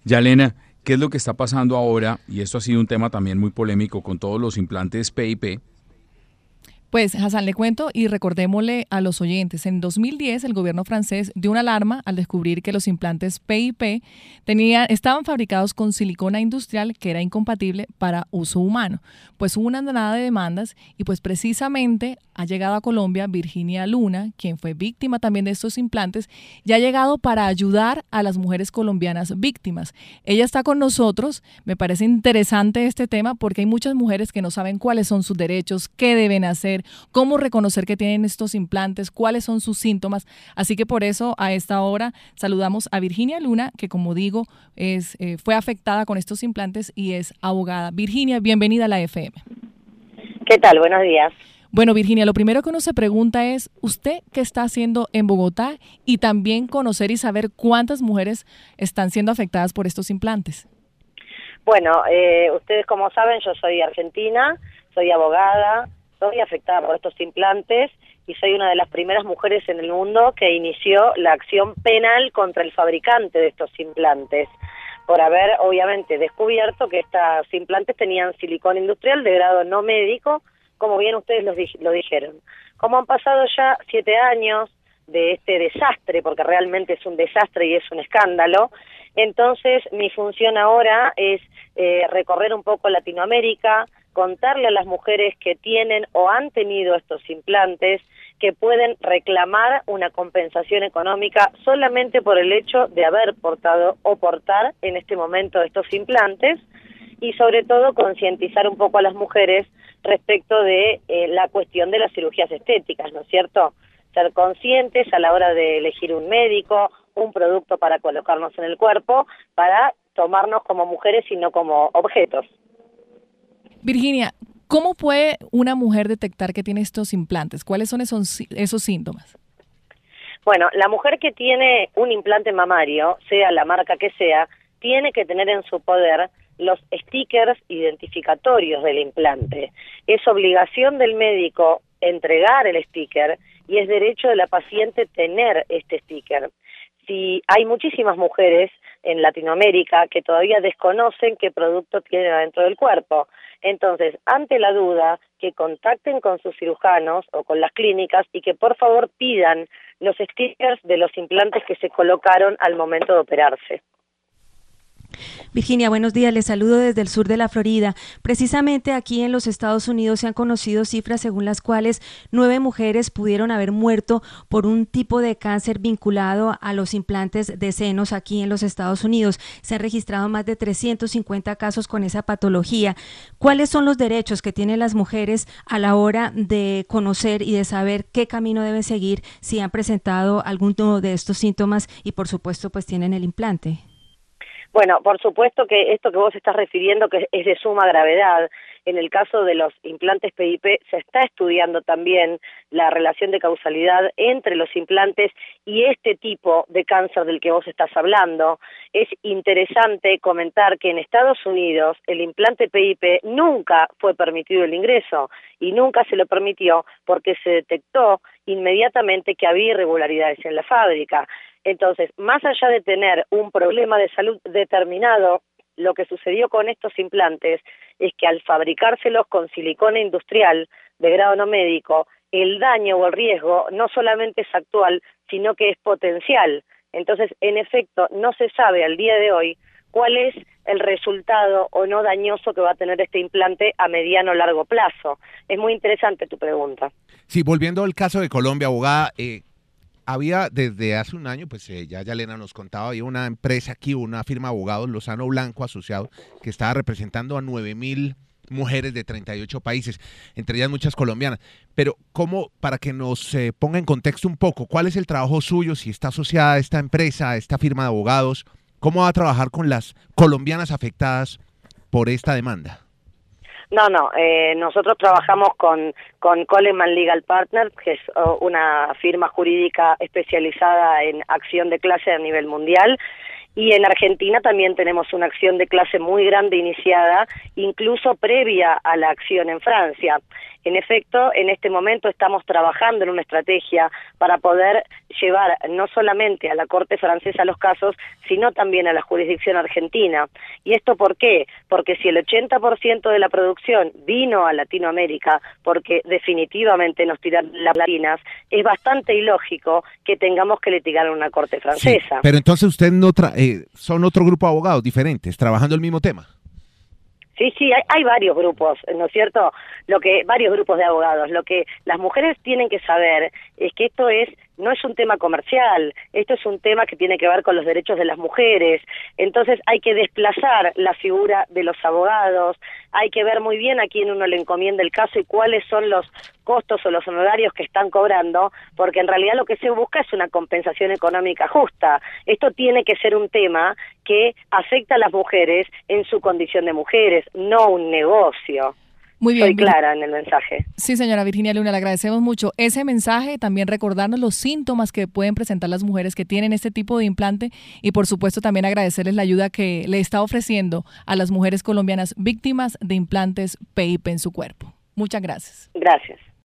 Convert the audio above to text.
Yalena, ¿qué es lo que está pasando ahora? Y esto ha sido un tema también muy polémico con todos los implantes PIP. Pues, Hassan, le cuento y recordémosle a los oyentes, en 2010 el gobierno francés dio una alarma al descubrir que los implantes PIP estaban fabricados con silicona industrial que era incompatible para uso humano. Pues hubo una andanada de demandas y pues precisamente ha llegado a Colombia Virginia Luna, quien fue víctima también de estos implantes, y ha llegado para ayudar a las mujeres colombianas víctimas. Ella está con nosotros, me parece interesante este tema porque hay muchas mujeres que no saben cuáles son sus derechos, qué deben hacer, cómo reconocer que tienen estos implantes, cuáles son sus síntomas. Así que por eso a esta hora saludamos a Virginia Luna, que como digo fue afectada con estos implantes y es abogada. Virginia, bienvenida a la FM. ¿Qué tal? Buenos días. Bueno, Virginia, lo primero que uno se pregunta es, ¿usted qué está haciendo en Bogotá? Y también conocer y saber cuántas mujeres están siendo afectadas por estos implantes. Bueno, ustedes como saben, yo soy argentina, soy abogada, soy afectada por estos implantes y soy una de las primeras mujeres en el mundo que inició la acción penal contra el fabricante de estos implantes, por haber obviamente descubierto que estos implantes tenían silicona industrial de grado no médico, como bien ustedes lo dijeron. Como han pasado ya 7 años de este desastre, porque realmente es un desastre y es un escándalo, entonces mi función ahora es recorrer un poco Latinoamérica, contarle a las mujeres que tienen o han tenido estos implantes que pueden reclamar una compensación económica solamente por el hecho de haber portado o portar en este momento estos implantes, y sobre todo concientizar un poco a las mujeres respecto de la cuestión de las cirugías estéticas, ¿no es cierto? Ser conscientes a la hora de elegir un médico, un producto para colocarnos en el cuerpo, para tomarnos como mujeres y no como objetos. Virginia, ¿cómo puede una mujer detectar que tiene estos implantes? ¿Cuáles son esos síntomas? Bueno, la mujer que tiene un implante mamario, sea la marca que sea, tiene que tener en su poder los stickers identificatorios del implante. Es obligación del médico entregar el sticker y es derecho de la paciente tener este sticker. Si hay muchísimas mujeres en Latinoamérica que todavía desconocen qué producto tienen adentro del cuerpo. Entonces, ante la duda, que contacten con sus cirujanos o con las clínicas y que por favor pidan los stickers de los implantes que se colocaron al momento de operarse. Virginia, buenos días, les saludo desde el sur de la Florida. Precisamente aquí en los Estados Unidos se han conocido cifras según las cuales 9 mujeres pudieron haber muerto por un tipo de cáncer vinculado a los implantes de senos aquí en los Estados Unidos. Se han registrado más de 350 casos con esa patología. ¿Cuáles son los derechos que tienen las mujeres a la hora de conocer y de saber qué camino deben seguir si han presentado alguno de estos síntomas y por supuesto pues tienen el implante? Bueno, por supuesto que esto que vos estás refiriendo que es de suma gravedad. En el caso de los implantes PIP se está estudiando también la relación de causalidad entre los implantes y este tipo de cáncer del que vos estás hablando. Es interesante comentar que en Estados Unidos el implante PIP nunca fue permitido el ingreso y nunca se lo permitió porque se detectó inmediatamente que había irregularidades en la fábrica. Entonces, más allá de tener un problema de salud determinado, lo que sucedió con estos implantes es que al fabricárselos con silicona industrial de grado no médico, el daño o el riesgo no solamente es actual, sino que es potencial. Entonces, en efecto, no se sabe al día de hoy cuál es el resultado o no dañoso que va a tener este implante a mediano o largo plazo. Es muy interesante tu pregunta. Sí, volviendo al caso de Colombia, abogada, había desde hace un año, pues ya Yalena nos contaba, había una empresa aquí, una firma de abogados, Lozano Blanco Asociados, que estaba representando a 9.000 mujeres de 38 países, entre ellas muchas colombianas. Pero ¿cómo, para que nos ponga en contexto un poco, cuál es el trabajo suyo, si está asociada a esta empresa, a esta firma de abogados, cómo va a trabajar con las colombianas afectadas por esta demanda? No, nosotros trabajamos con Coleman Legal Partners, que es una firma jurídica especializada en acción de clase a nivel mundial, y en Argentina también tenemos una acción de clase muy grande iniciada, incluso previa a la acción en Francia. En efecto, en este momento estamos trabajando en una estrategia para poder llevar no solamente a la Corte francesa los casos, sino también a la jurisdicción argentina. ¿Y esto por qué? Porque si el 80% de la producción vino a Latinoamérica porque definitivamente nos tiraron las latinas, es bastante ilógico que tengamos que litigar en una Corte francesa. Sí, pero entonces usted no son otro grupo de abogados diferentes, trabajando el mismo tema. Sí, hay varios grupos, ¿no es cierto? Varios grupos de abogados. Lo que las mujeres tienen que saber es que esto no es un tema comercial, esto es un tema que tiene que ver con los derechos de las mujeres. Entonces hay que desplazar la figura de los abogados, hay que ver muy bien a quién uno le encomienda el caso y cuáles son los costos o los honorarios que están cobrando, porque en realidad lo que se busca es una compensación económica justa. Esto tiene que ser un tema que afecta a las mujeres en su condición de mujeres, no un negocio. Muy bien. Soy clara en el mensaje. Sí, señora Virginia Luna, le agradecemos mucho ese mensaje, también recordarnos los síntomas que pueden presentar las mujeres que tienen este tipo de implante y por supuesto también agradecerles la ayuda que le está ofreciendo a las mujeres colombianas víctimas de implantes PIP en su cuerpo. Muchas gracias. Gracias.